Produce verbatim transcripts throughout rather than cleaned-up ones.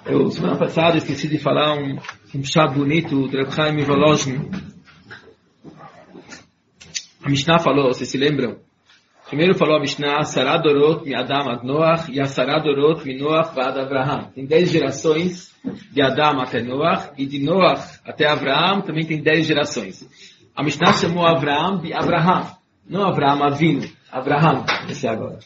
Eu, semana passada, esqueci de falar um, um chá bonito do Reb Chaim Volozhin. A Mishnah falou, vocês se lembram? Primeiro falou a Mishnah, Asara Dorot mi Adam ad Noach e Asara Dorot mi Noach ad Avraham. Tem dez gerações de Adam até Noach e de Noach até Avraham também tem dez gerações. A Mishnah chamou Avraham de Abraham, não Avraham Avinu, Avraham. Esse é agora.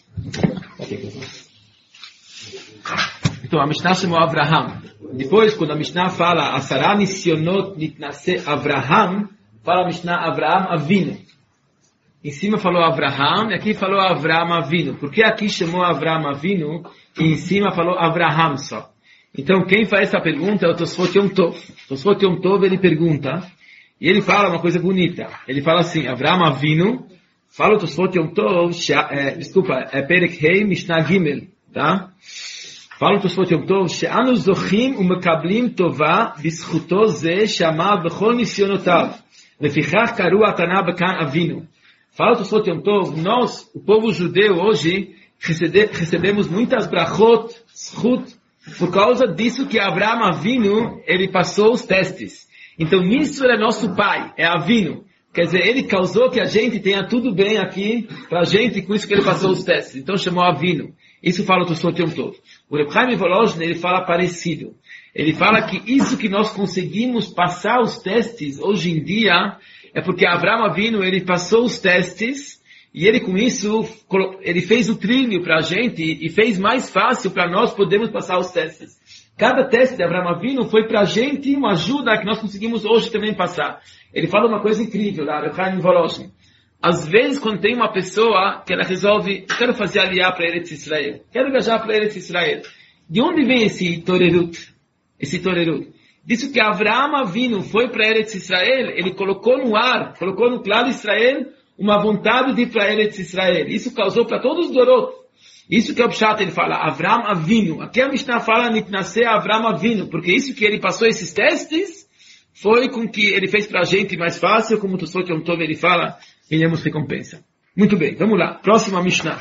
Então a Mishnah chamou Avraham. Depois, quando a Mishnah fala Asara Nisionot Nitnase Avraham, fala a Mishnah Avraham Avinu. Em cima falou Avraham e aqui falou Avraham Avinu. Por que aqui chamou Avraham Avinu e em cima falou Avraham só? Então quem faz essa pergunta é o Tosfot Yom Tov. Tosfot Yom Tov ele pergunta e ele fala uma coisa bonita. Ele fala assim, Avraham Avinu, fala o Tosfot Yom Tov, é, desculpa, é Perek Hei Mishnah Gimel, tá? Fala o Tosfot Yom Tov, She'anu zochim umekablim tova bischuto ze shama bechol nisyonotav lefichach karu atana bekan Avinu. Fala o Tosfot Yom Tov, nós, o povo judeu hoje, recebe, recebemos muitas brachot, schut, por causa disso que Avraham Avinu, ele passou os testes. Então nisso ele é nosso pai, é Avinu. Quer dizer, ele causou que a gente tenha tudo bem aqui pra gente, com isso que ele passou os testes. Então chamou Avinu. Isso fala o Tosfot Yom Tov. O Reb Chaim Volozhin, ele fala parecido. Ele fala que isso que nós conseguimos passar os testes hoje em dia, é porque Avraham Avinu, ele passou os testes, e ele com isso, ele fez o trilho para a gente, e fez mais fácil para nós podermos passar os testes. Cada teste de Avraham Avinu foi para a gente uma ajuda que nós conseguimos hoje também passar. Ele fala uma coisa incrível, lá, Reb Chaim Volozhin. Às vezes, quando tem uma pessoa que ela resolve, quero fazer aliá para Eretz Israel, quero viajar para Eretz Israel. De onde vem esse torerut? Esse torerut? Disso que Avraham Avinu foi para Eretz Israel, ele colocou no ar, colocou no claro Israel, uma vontade de ir para Eretz Israel. Isso causou para todos os Dorot. Isso que é o Pshat, ele fala, Avraham Avinu. Aqui a Mishnah fala, Nitnaseh Avraham Avinu, porque isso que ele passou esses testes, foi com que ele fez para a gente mais fácil, como o Tosfot Yom Tov ele fala, ganhamos recompensa. Muito bem, vamos lá. Próxima Mishnah.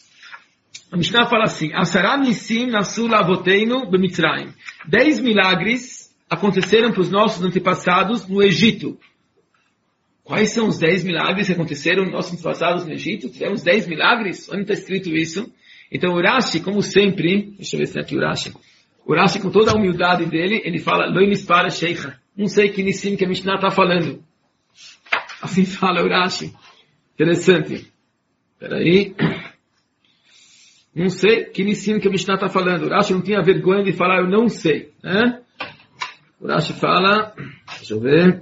A Mishnah fala assim, Asara Nisim Nasu Lavoteinu B'Mitzrayim. Dez milagres aconteceram para os nossos antepassados no Egito. Quais são os dez milagres que aconteceram nos nossos antepassados no Egito? Tivemos dez milagres? Onde está escrito isso? Então o Urashi, como sempre, deixa eu ver se tem aqui o Urashi. O Urashi, com toda a humildade dele, ele fala, Lo nispara sheikha. Não sei que Nissim que a Mishnah está falando. Assim fala o Urashi. Interessante. Espera aí. Não sei que Nissim que a Mishnah está falando. O Urashi não tinha vergonha de falar, eu não sei. Né? O Urashi fala, deixa eu ver.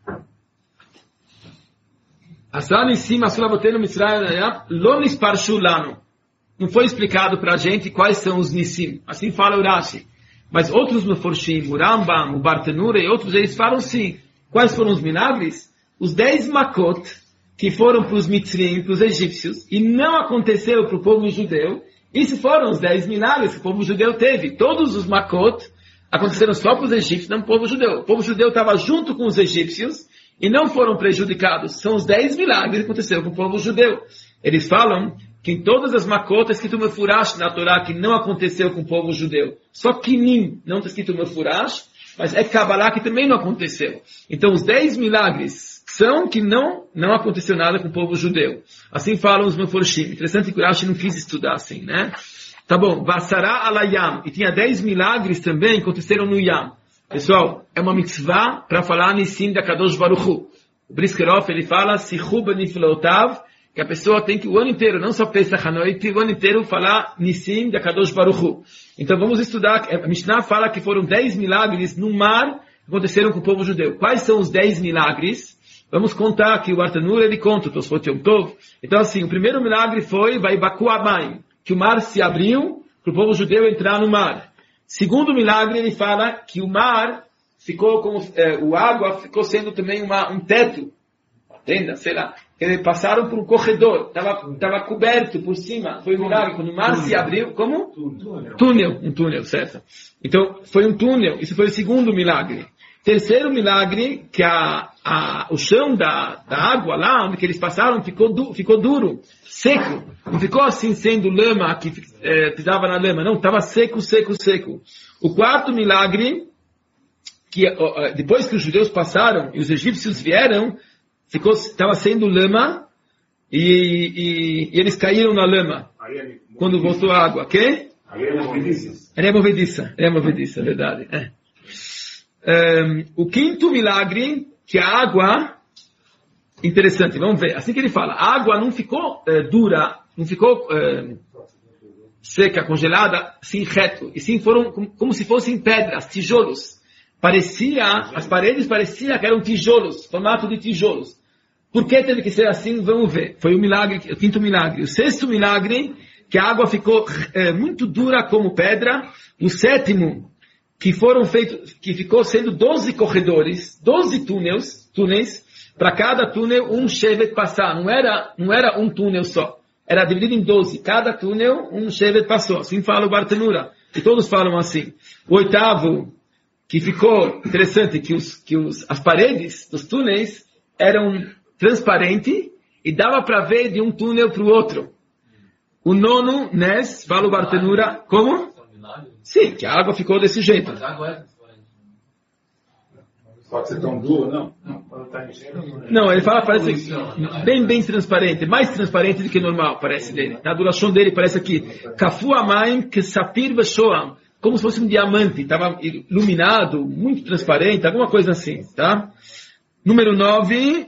Asar Nissim, Asur Avotenu Mitzrayim, Lo Nisparshu Lano. Não foi explicado para a gente quais são os Nissim. Assim fala o Urashi. Mas outros Meforshim, o Rambam, o Bartenura e outros, eles falam sim. Quais foram os milagres? Os dez Makot, que foram para os Mitzrim, para os egípcios, e não aconteceram para o povo judeu. Isso foram os dez milagres que o povo judeu teve. Todos os Makot aconteceram só para os egípcios, não para o povo judeu. O povo judeu estava junto com os egípcios e não foram prejudicados. São os dez milagres que aconteceram com o povo judeu. Eles falam que em todas as Makot está escrito Mefurash na Torá, que não aconteceu com o povo judeu. Só Kinim não está escrito Mefurash, mas é Kabbalah que também não aconteceu. Então os dez milagres são que não, não aconteceu nada com o povo judeu. Assim falam os Meforshim. Interessante que o Rashi não quis estudar assim, né? Tá bom. Vassara alayam. E tinha dez milagres também que aconteceram no Yam. Pessoal, é uma mitzvah para falar Nissim da Kadosh Baruch Hu. O Briskerov, ele fala Sichu beniflotav, que a pessoa tem que o ano inteiro, não só Pesach HaNoit, o ano inteiro falar Nissim da Kadosh Baruch Hu. Então vamos estudar, a Mishnah fala que foram dez milagres no mar que aconteceram com o povo judeu. Quais são os dez milagres? Vamos contar aqui, o Bartanura ele conta, o Tosfot Yom Tov. Então assim, o primeiro milagre foi Vaibaku Amayim, que o mar se abriu para o povo judeu entrar no mar. Segundo milagre, ele fala que o mar ficou como, é, o água ficou sendo também uma, um teto, uma tenda, sei lá. Eles passaram por um corredor, estava tava coberto por cima, foi um milagre. Quando o mar túnel. se abriu, como? Túnel. túnel. Um túnel, certo. Então, foi um túnel, isso foi o segundo milagre. Terceiro milagre, que a, a, o chão da, da água lá, onde que eles passaram, ficou, du, ficou duro, seco. Não ficou assim sendo lama, que é, pisava na lama. Não, estava seco, seco, seco. O quarto milagre, que depois que os judeus passaram e os egípcios vieram, ficou, estava sendo lama e, e, e eles caíram na lama. Quando voltou a água. Que? Areia movediça. Areia movediça, areia movediça, é verdade. É. Um, o quinto milagre, que a água, interessante, vamos ver, assim que ele fala, a água não ficou uh, dura, não ficou uh, seca, congelada, assim reto, e sim foram como, como se fossem pedras, tijolos. Parecia, as paredes pareciam que eram tijolos, formato de tijolos. Por que teve que ser assim? Vamos ver. Foi o milagre, o quinto milagre. O sexto milagre, que a água ficou uh, muito dura como pedra. O sétimo, que foram feitos, que ficou sendo doze corredores, doze túneis, túneis, para cada túnel um shevet passar. Não era, não era um túnel só. Era dividido em doze. Cada túnel um shevet passou. Assim fala o Bartenura. E todos falam assim. O oitavo, que ficou interessante, que, os, que os, as paredes dos túneis eram transparentes e dava para ver de um túnel para o outro. O nono, Nes, fala o Bartenura, como? Sim, que a água ficou desse jeito. Mas a água é transparente. Pode ser tão duro, não? Não, ele fala, parece bem, bem transparente. Mais transparente do que normal, parece dele. A duração dele parece aqui. Kafu amaim que sapir veshoam. Como se fosse um diamante. Estava iluminado, muito transparente, alguma coisa assim, tá? Número nove,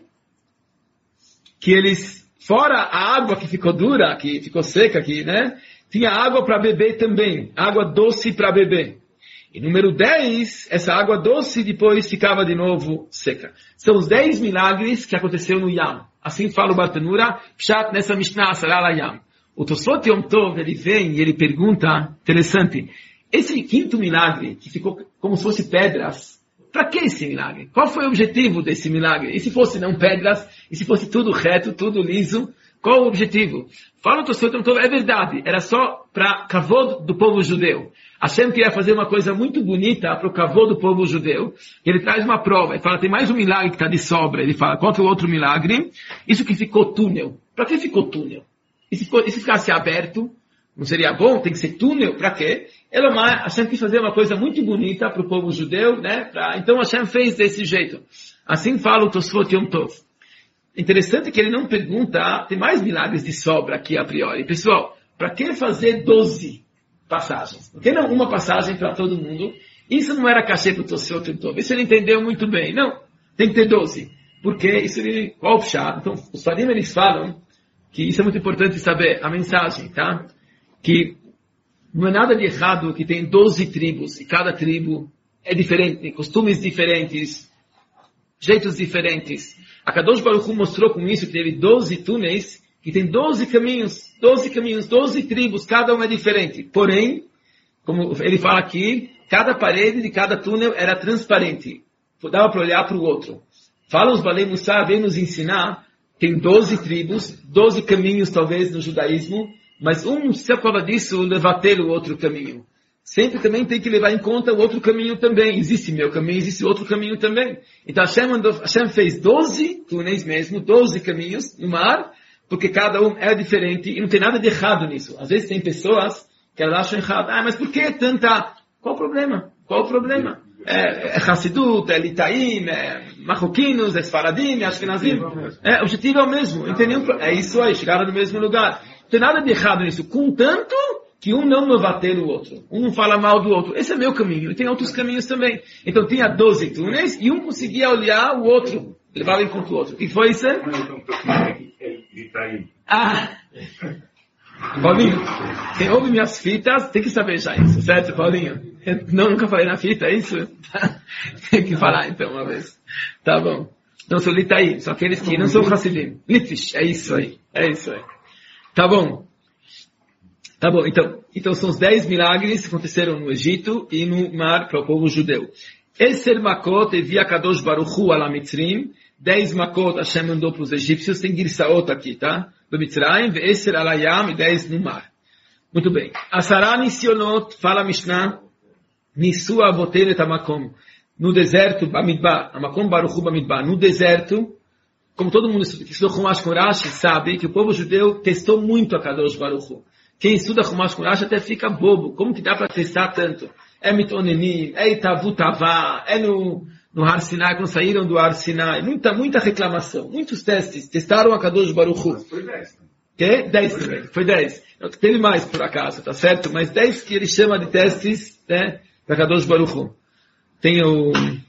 que eles, fora a água que ficou dura, que ficou seca aqui, né? Tinha água para beber também, água doce para beber. E número dez, essa água doce depois ficava de novo seca. São os dez milagres que aconteceu no Yam. Assim fala o Bartenura, Pshat nessa Mishnah Sarala Yam. O Tosfot Yom Tov, ele vem e ele pergunta, interessante, esse quinto milagre, que ficou como se fosse pedras, para que esse milagre? Qual foi o objetivo desse milagre? E se fosse não pedras, e se fosse tudo reto, tudo liso, qual o objetivo? Fala o Tosfot Yom Tov, é verdade, era só para kavod do povo judeu. Hashem queria fazer uma coisa muito bonita para o kavod do povo judeu. Ele traz uma prova, ele fala, tem mais um milagre que está de sobra. Ele fala, qual que é o outro milagre? Isso que ficou túnel. Para que ficou túnel? E se, ficou, e se ficasse aberto, não seria bom? Tem que ser túnel, para quê? Elomar, Hashem quis fazer uma coisa muito bonita para o povo judeu, né? Pra, então Hashem fez desse jeito. Assim fala o Tosfot Yom Tov. Interessante que ele não pergunta, tem mais milagres de sobra aqui a priori. Pessoal, para que fazer doze passagens? Por que não uma passagem para todo mundo? Isso não era cachê para o Tosfot Yom Tov. Isso ele entendeu muito bem. Não, tem que ter doze. Porque isso ele, qual o chá? Então, os farim eles falam que isso é muito importante saber, a mensagem, tá? Que não é nada de errado que tem doze tribos e cada tribo é diferente, tem costumes diferentes, jeitos diferentes. A Kadosh Baruch Hu mostrou com isso que teve doze túneis, que tem doze caminhos, doze caminhos, doze tribos, cada uma é diferente. Porém, como ele fala aqui, cada parede de cada túnel era transparente. Dava para olhar para o outro. Fala os Balei Mussar, vem nos ensinar, tem doze tribos, doze caminhos talvez no judaísmo, mas um, se a prova disso, levater o outro caminho. Sempre também tem que levar em conta o outro caminho também. Existe meu caminho, existe outro caminho também. Então Hashem, mandou, Hashem fez doze túneis mesmo, doze caminhos no mar, porque cada um é diferente e não tem nada de errado nisso. Às vezes tem pessoas que elas acham errado. Ah, mas por que tanta... Qual o problema? Qual o problema? É, é Hassidut, é Litaim, é Marroquinos, é Sfaradim, é Ashkenazim. É, o objetivo é o mesmo. Não tem nenhum, é isso aí, chegaram no mesmo lugar. Não tem nada de errado nisso. Contanto que um não novateia o outro. Um não fala mal do outro. Esse é meu caminho. E tem outros caminhos também. Então tinha doze túneis e um conseguia olhar o outro. Levava em conta o outro. O que foi isso? Ah! Paulinho, quem ouve minhas fitas tem que saber já isso, certo, Paulinho? Eu não, nunca falei na fita, é isso? Tem que falar então uma vez. Tá bom. Então sou Litaí, são aqueles que não são Hassidim. Litish, é isso aí. É isso aí. Tá bom. Tá bom, então, então são os dez milagres que aconteceram no Egito e no mar para o povo judeu. Eser Makot evia Kadosh Baruch Hu ala Mitzrim. Dez Makot Hashem mandou para os egípcios. Tem Girsaot aqui, tá? Do Mitzrayim, Eser alayam e dez no mar. Muito bem. Asara Nisionot, fala Mishnah, Nisu Avotel et Amakom. no deserto, Bamidbar, Amakom Baruchu Bamidbar, no deserto, como todo mundo que estudou Chumash com Rashi sabe, que o povo judeu testou muito a Kadosh Baruchu. Quem estuda Chumash com Rashi até fica bobo. Como que dá para testar tanto? É mitonenim, é itavutavá, é no, no Har Sinai, quando saíram do Har Sinai. Muita, muita reclamação, muitos testes. Testaram a Kadosh Baruchu. Mas foi dez. Que? Dez também. Foi dez. Teve mais, por acaso, tá certo? Mas dez que ele chama de testes, né, para Kadosh Baruchu. Tem o...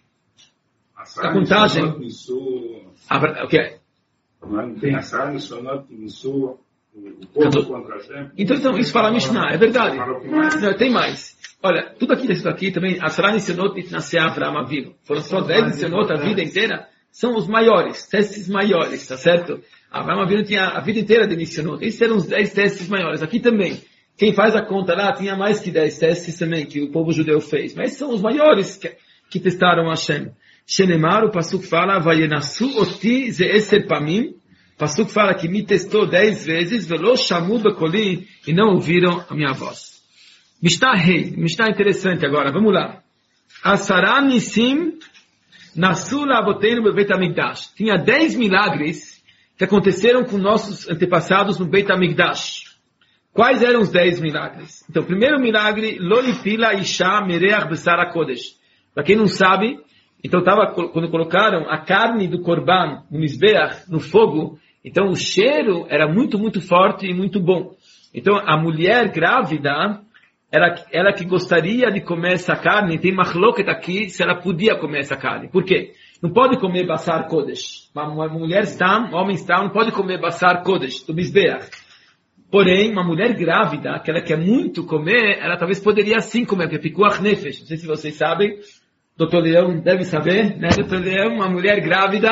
a contagem. A, o que é? Não tem a Sara, só não começou o povo contra a gente. Então, então, isso fala Mishnah, é verdade. Não, tem mais. Olha, tudo aqui isso aqui também, a Sara Nissionot Itnaseh Avraham Avinu. Foram só dez Nissionot a vida inteira. São os maiores, testes maiores, tá certo? Avraham Avinu tinha a vida inteira de Nissionot. Esses eram os dez testes maiores. Aqui também. Quem faz a conta lá tinha mais que dez testes também que o povo judeu fez. Mas são os maiores que, que testaram Hashem. Shenemar, o Pasuk fala, Vayenasu oti ze eser pamim. O Pasuk fala que me testou dez vezes, velo shamu bekoli, e não ouviram a minha voz. Mishnah rei, Mishnah interessante agora, vamos lá. Asara nisim nasu lavoteinu bebeit hamikdash. Tinha dez milagres que aconteceram com nossos antepassados no Beit HaMikdash. Quais eram os dez milagres? Então, o primeiro milagre, Lolipila Isha Mereach Besar HaKodesh. Para quem não sabe, então tava, quando colocaram a carne do Korban no Mizbeach, no fogo, então o cheiro era muito, muito forte e muito bom. Então, a mulher grávida, ela, ela que gostaria de comer essa carne, tem machloket aqui, se ela podia comer essa carne. Por quê? Não pode comer Basar Kodesh. Uma mulher está, um homem está, não pode comer Basar Kodesh, do Mizbeach. Porém, uma mulher grávida, que ela quer muito comer, ela talvez poderia sim comer, porque Pikuach Nefesh. Não sei se vocês sabem, doutor Leão deve saber, né? doutor Leão, uma mulher grávida,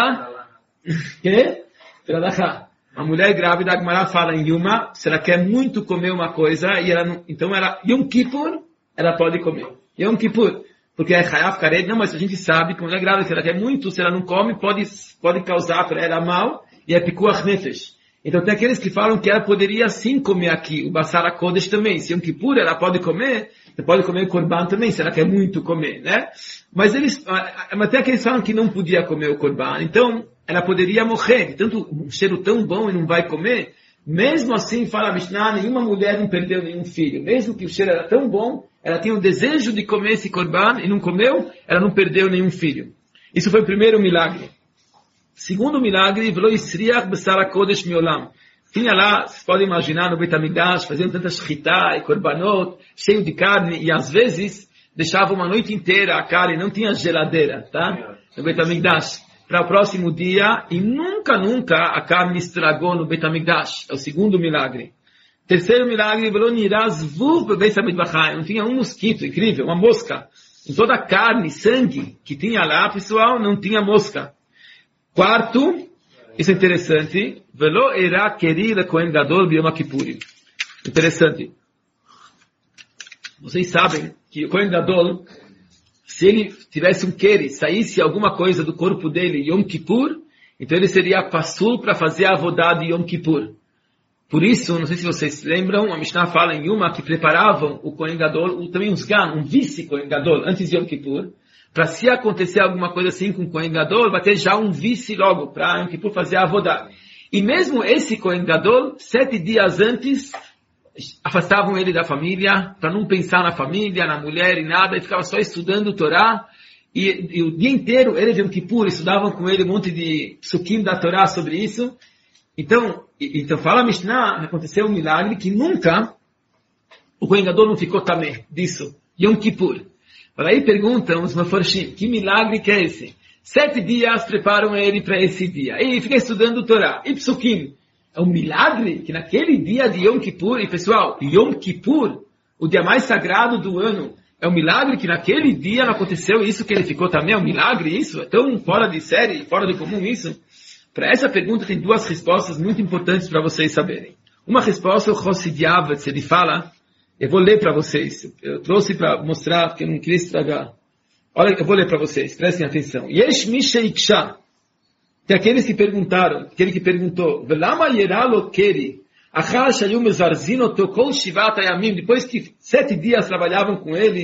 que? Uma mulher grávida, a Gemara fala em Yuma, se ela quer muito comer uma coisa, e ela não, então ela, Yom Kippur, ela pode comer. Yom Kippur, porque é Chayaf Kared, não, mas a gente sabe que uma mulher grávida, se ela quer muito, se ela não come, pode, pode causar para ela mal, e é Pikuach Nefesh. Então tem aqueles que falam que ela poderia sim comer aqui, o Basar HaKodesh também. Se Yom Kippur ela pode comer, você pode comer o Korban também, se ela quer muito comer, né? Mas eles, mas tem aqueles que falam que não podia comer o Korban. Então, ela poderia morrer, de tanto um cheiro tão bom e não vai comer. Mesmo assim, fala a Mishnah, nenhuma mulher não perdeu nenhum filho. Mesmo que o cheiro era tão bom, ela tinha o desejo de comer esse Korban e não comeu, ela não perdeu nenhum filho. Isso foi o primeiro milagre. Segundo milagre, Velo Yisriach Besar HaKodesh Miolam. Tinha lá, vocês podem imaginar, no Beit HaMikdash, faziam tanta shchita e korbanot, cheio de carne, e às vezes deixavam uma noite inteira a carne, não tinha geladeira, tá? No Beit HaMikdash, para o próximo dia, e nunca, nunca a carne estragou no Beit HaMikdash. É o segundo milagre. Terceiro milagre, Velo Niraz Vuv Bebeit HaMikdash. Não tinha um mosquito, incrível, uma mosca. Em toda a carne, sangue que tinha lá, pessoal, não tinha mosca. Quarto, isso é interessante, Velo era querida Kohen Gadol Biyom Kippurim. Interessante. Vocês sabem que o Kohen Gadol, se ele tivesse um queri, saísse alguma coisa do corpo dele Yom Kippur, então ele seria passul para fazer a avodá de Yom Kippur. Por isso, não sei se vocês lembram, a Mishnah fala em Yuma que preparavam o Kohen Gadol, também um sgan, um vice Kohen Gadol, antes de Yom Kippur, para se acontecer alguma coisa assim com o Kohen Gadol, vai ter já um vice logo, para Yom Kippur fazer a avodá. E mesmo esse Kohen Gadol, sete dias antes, afastavam ele da família, para não pensar na família, na mulher e nada, e ficava só estudando o Torá, e, e o dia inteiro, ele de Yom Kippur, estudavam com ele um monte de psukim da Torá sobre isso. Então, e, então fala a Mishnah, aconteceu um milagre que nunca o Kohen Gadol não ficou também disso, Yom Kippur. Aí perguntam os Mefarshim, que milagre que é esse? Sete dias preparam ele para esse dia. E fica estudando o Torá. E Psukim, é um milagre que naquele dia de Yom Kippur, e pessoal, Yom Kippur, o dia mais sagrado do ano, é um milagre que naquele dia não aconteceu isso que ele ficou também. É um milagre isso? É tão fora de série, fora do comum isso? Para essa pergunta tem duas respostas muito importantes para vocês saberem. Uma resposta, o Chossid Yavetz, ele fala... Eu vou ler para vocês. Eu trouxe para mostrar, porque eu não queria estragar. Olha, eu vou ler para vocês. Prestem atenção. Yesh Misheiksha. Tem aqueles que perguntaram, aquele que perguntou, Velama Yeralo Keri, Achar Shayum Zarzino Tokol Shivat Ayamim, depois que sete dias trabalhavam com ele,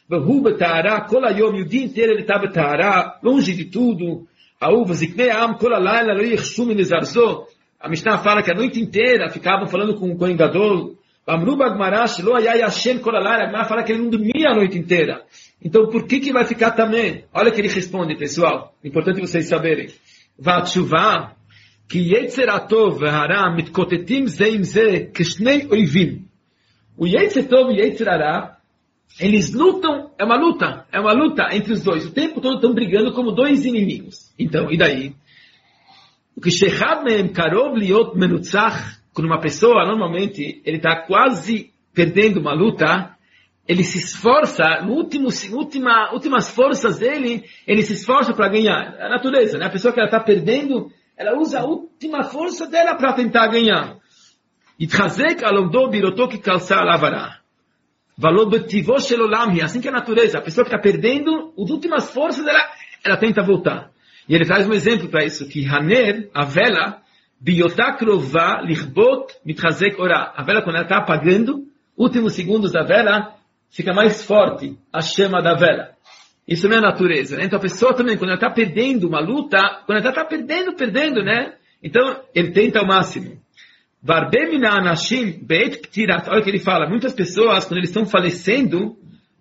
Vahu betahara, kol hayom, e o dia inteiro ele está betahara, longe de tudo. Aú, vaziknei am, kol halayla, lo yichshu min zarzo. A Mishnah fala que a noite inteira ficavam falando com o Kohen Gadol. Amru bagmarash, lo hayay Hashem kol halayla. A Gemara fala que ele não dormia a noite inteira. Então, por que que vai ficar também? Olha o que ele responde, pessoal. Importante vocês saberem. Vatshuvah, ki yetzer atov v'hara mitkotetim ze im ze keshnei oivim. O yetzer tov e yetzer hara, eles lutam, é uma luta, é uma luta entre os dois. O tempo todo estão brigando como dois inimigos. Então, e daí? O que shechad mehem karov liot menutzach, quando uma pessoa, normalmente, ele está quase perdendo uma luta, ele se esforça, no último, última, últimas forças dele, ele se esforça para ganhar. É a natureza, né? A pessoa que ela está perdendo, ela usa a última força dela para tentar ganhar. Yitzchazek alomdo biroto ki kalsa alavara. Valor betivo shelolam, assim que é a natureza. A pessoa que está perdendo, as últimas forças dela, ela tenta voltar. E ele traz um exemplo para isso, que Haner, a vela, biotakrova lichbot mitchazek ora. A vela, quando ela está apagando, últimos segundos da vela, fica mais forte a chama da vela. Isso não é a natureza, né? Então a pessoa também, quando ela está perdendo uma luta, quando ela está perdendo, perdendo, né? Então ele tenta ao máximo. Olha o que ele fala, muitas pessoas, quando eles estão falecendo,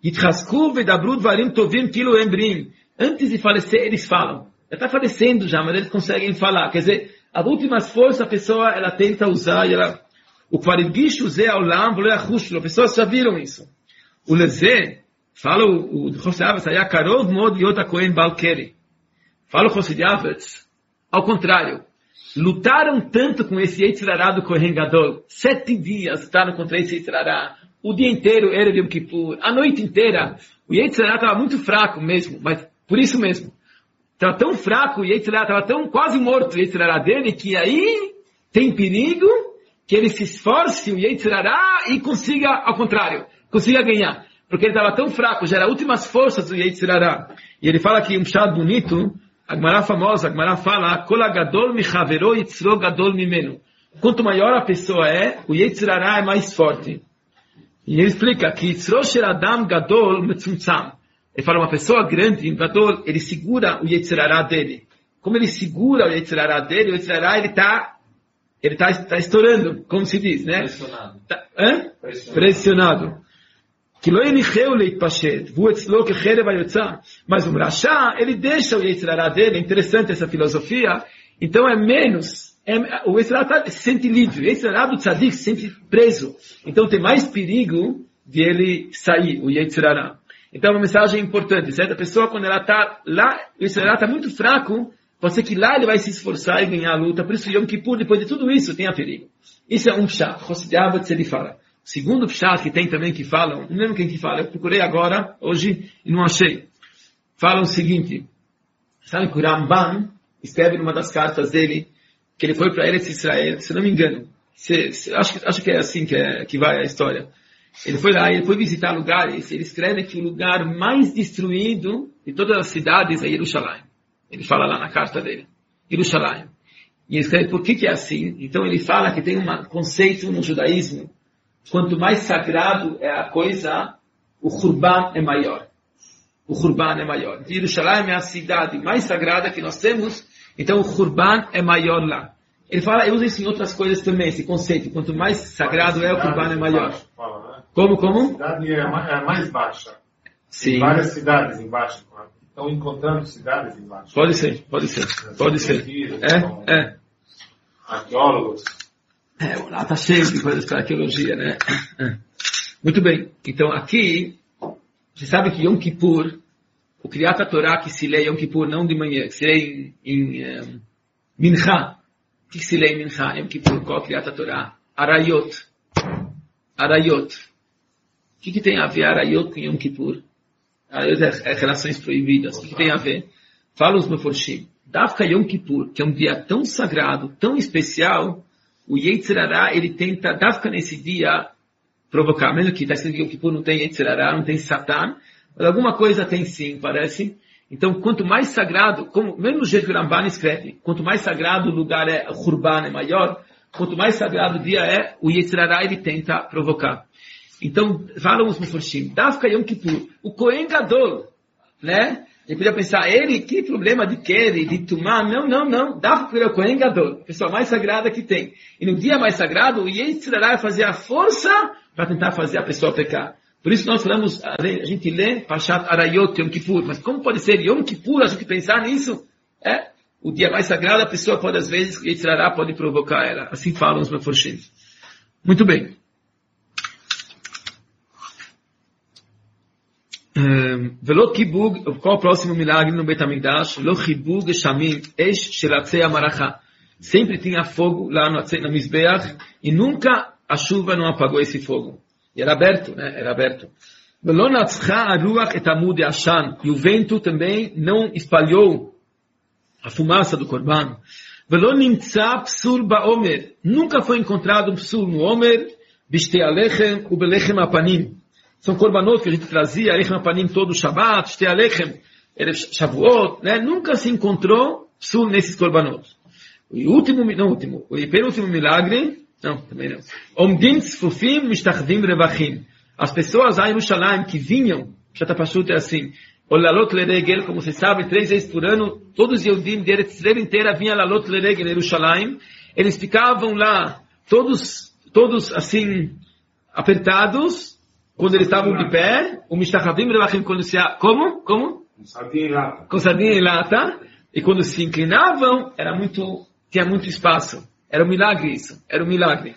antes de falecer, eles falam. Já está falecendo já, mas eles conseguem falar. Quer dizer, as últimas forças a pessoa, ela tenta usar, e ela... O Kvaribgishu Zé Aulam, as pessoas já viram isso. O Lezé, fala o Chosidiavetz, aí a Karov Mod Yota Kohen Balkeri. Fala o Chosidiavetz, ao contrário, lutaram tanto com esse Yetzer Hara do Kohen Gadol, sete dias lutaram contra esse Yetzer Hara, o dia inteiro era de Yom Kippur, a noite inteira, o Yetzer Hara estava muito fraco mesmo, mas por isso mesmo, estava tão fraco, o Yetzer Hara estava tão quase morto, o Yetzer Hara dele, que aí tem perigo que ele se esforce, o Yetzer Hara, e consiga, ao contrário, consiga ganhar. Porque ele estava tão fraco, já era últimas forças do Yetzer Hara. E ele fala aqui um chá bonito, a Gemara famosa, a Gemara fala, Kol gadol michavero yitzro gadol mimenu. Quanto maior a pessoa é, o Yetzer Hara é mais forte. E ele explica que yitzro shel adam gadol metzumtzam. Ele fala, uma pessoa grande, gadol, ele segura o Yetzer Hara dele. Como ele segura o Yetzer Hara dele, o Yetzer Hara, ele está ele está tá estourando, como se diz, né? Pressionado. Tá, hã? Pressionado. Pressionado. Mas o Rasha, ele deixa o Yetzer Hara dele, é interessante essa filosofia, então é menos, é, o Yetzer Hara se sente livre, o Yetzer Hara do Tzadik se sente preso, então tem mais perigo de ele sair, o Yetzer Hara. Então é uma mensagem importante, certo? A pessoa, quando ela está lá, o Yetzer Hara está muito fraco, pode ser que lá ele vai se esforçar e ganhar a luta, por isso Yom Kippur, depois de tudo isso, tem a perigo. Isso é um pshat, Chosidiavetz ele fala. O segundo pshat que tem também que falam, não lembro quem que fala, eu procurei agora, hoje, e não achei. Falam o seguinte, sabe que o Ramban escreve numa das cartas dele, que ele foi para Eretz Israel, se não me engano, se, se, acho, acho que é assim que, é, que vai a história. Ele foi lá, ele foi visitar lugares, ele escreve que o lugar mais destruído de todas as cidades é Jerusalém. Ele fala lá na carta dele, Jerusalém. E ele escreve por que que é assim. Então ele fala que tem um conceito no judaísmo, quanto mais sagrado é a coisa, o Khurban é maior. O Khurban é maior. Jerusalém é a cidade mais sagrada que nós temos, então o Khurban é maior lá. Ele fala, eu uso isso em outras coisas também, esse conceito, quanto mais sagrado é, o Khurban é maior. Fala, né? Como, como? A cidade é a mais baixa. Sim. Tem várias cidades embaixo. Estão encontrando cidades embaixo. Pode ser, pode ser, pode ser. É, é. Arqueólogos. É, lá está cheio de coisas para arqueologia, né? É. Muito bem. Então aqui, você sabe que Yom Kippur, o Kriyat HaTorah que se lê Yom Kippur não de manhã, que se lê em, em um, Mincha. O que se lê em Mincha? Yom Kippur, qual Kriyat HaTorah? Arayot. Arayot. O que, que tem a ver Arayot com Yom Kippur? Arayot é, é relações proibidas. O que, que tem a ver? Fala os Meforshim. Dafka Yom Kippur, que é um dia tão sagrado, tão especial, o Yetzer Hara, ele tenta, Dafka nesse dia, provocar, mesmo que está escrito que Yom Kippur não tem Yetzer Hara, não tem Satan, mas alguma coisa tem sim, parece. Então, quanto mais sagrado, como, mesmo o jeito que o Ramban escreve, quanto mais sagrado o lugar é, o Khurban é maior, quanto mais sagrado o dia é, o Yetzer Hara ele tenta provocar. Então, falam os Meforshim, Dafka Yom Kippur, o Kohen Gadol, né? A gente podia pensar, ele, que problema de Keri, de Tumá? Não, não, não. Dafka é o Kohen Gadol, a pessoa mais sagrada que tem. E no dia mais sagrado, o Yetzirah vai fazer a força para tentar fazer a pessoa pecar. Por isso nós falamos, a gente lê Parshat Arayot Yom Kippur, mas como pode ser Yom Kippur, a gente pensar nisso? É, o dia mais sagrado, a pessoa pode, às vezes, Yetzirah pode provocar ela. Assim falam os Meforshim. Muito bem. Velo kibug, qual o próximo milagre no Beit HaMikdash? Lo kibug shamim esh shelatzei amaracha. Sempre tinha fogo lá no, no Mizbeach e nunca a chuva não apagou esse fogo. E era aberto, né? Era aberto. Velo natzcha aruach et amud ashan. E o vento também não espalhou a fumaça do Korban. Velo nimtza psul ba'omer. Nunca foi encontrado um psul no Omer, b'shtei alechem u belechem apanim. São korbanot que a gente trazia, Alechem Apanim todo Shabbat, Shtei Alechem, Shavuot, né? Nunca se encontrou psul nesses korbanot. O último, não último, o penúltimo milagre, não, também não. Omdim tzfufim mishtachdim revachim. As pessoas lá em Yerushalayim que vinham, Shatapashut é assim, o Lalot Leregel, como você sabe, três vezes por ano, todos os Yehudim de Eretz Israel inteira vinham Lalot Leregel em Yerushalayim, eles ficavam lá, todos, todos assim, apertados, quando eles estavam de pé, o Mishtachavim Revachim, quando se... Como? Como? Com sardinha em lata. Com sardinha em lata. E quando se inclinavam, era muito, tinha muito espaço. Era um milagre isso. Era um milagre.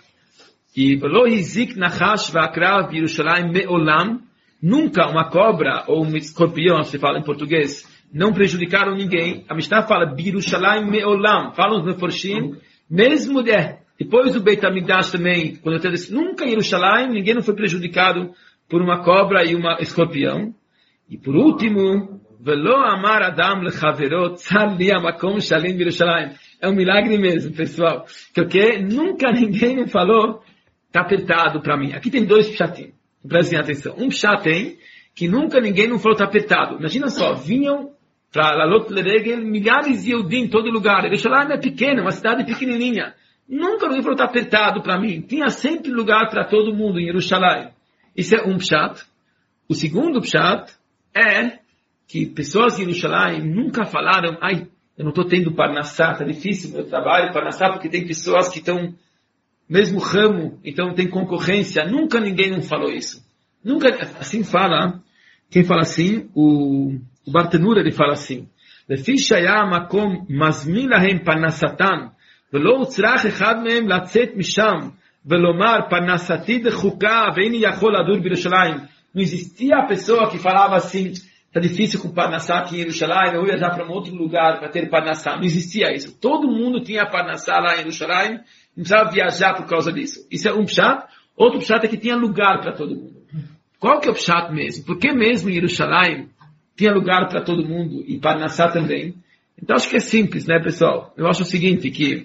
E Lo Hizik Nachash Va'akrav Yerushalayim Me'olam. Nunca uma cobra ou um escorpião, se fala em português, não prejudicaram ninguém. A Mishnah fala Yerushalayim Me'olam. Falam os Meforshim. Mesmo de... Depois do Beit HaMikdash também, quando eu disse, nunca em Yerushalayim, ninguém não foi prejudicado por uma cobra e uma escorpião. E por último, Velo amar Adam lechaverot tzar li hamakom shalim Yerushalayim. É um milagre mesmo, pessoal. Porque nunca ninguém me falou, está apertado para mim. Aqui tem dois pshatim. Prestem atenção. Um pshat tem que nunca ninguém não falou, está apertado. Imagina só, vinham para Lalot Leregel milhares de Yehudim em todo lugar. Yerushalayim é pequena, uma cidade pequenininha. Nunca ninguém falou, está apertado para mim. Tinha sempre lugar para todo mundo em Yerushalayim. Isso é um pshat. O segundo pshat é que pessoas em Yerushalayim nunca falaram, ai, eu não estou tendo parnassá, está difícil meu trabalho, parnassá, porque tem pessoas que estão, mesmo ramo, então tem concorrência. Nunca ninguém não falou isso. Nunca, assim fala, quem fala assim, o, o Bartenura, ele fala assim, Lefi shaya makom mazmin lahem parnassatan, velo utzrach echad mehem latzet misham, velomar parnassati dechuka, veini yachol adur b'Yerushalayim. Não existia a pessoa que falava assim, está difícil com parnassá aqui em Yerushalayim, eu vou viajar para um outro lugar para ter parnassá. Não existia isso. Todo mundo tinha parnassá lá em Yerushalayim, não precisava viajar por causa disso. Isso é um pshat. Outro pshat é que tinha lugar para todo mundo. Qual que é o pshat mesmo? Por que mesmo em Yerushalayim tinha lugar para todo mundo e parnassá também? Então acho que é simples, né, pessoal? Eu acho o seguinte, que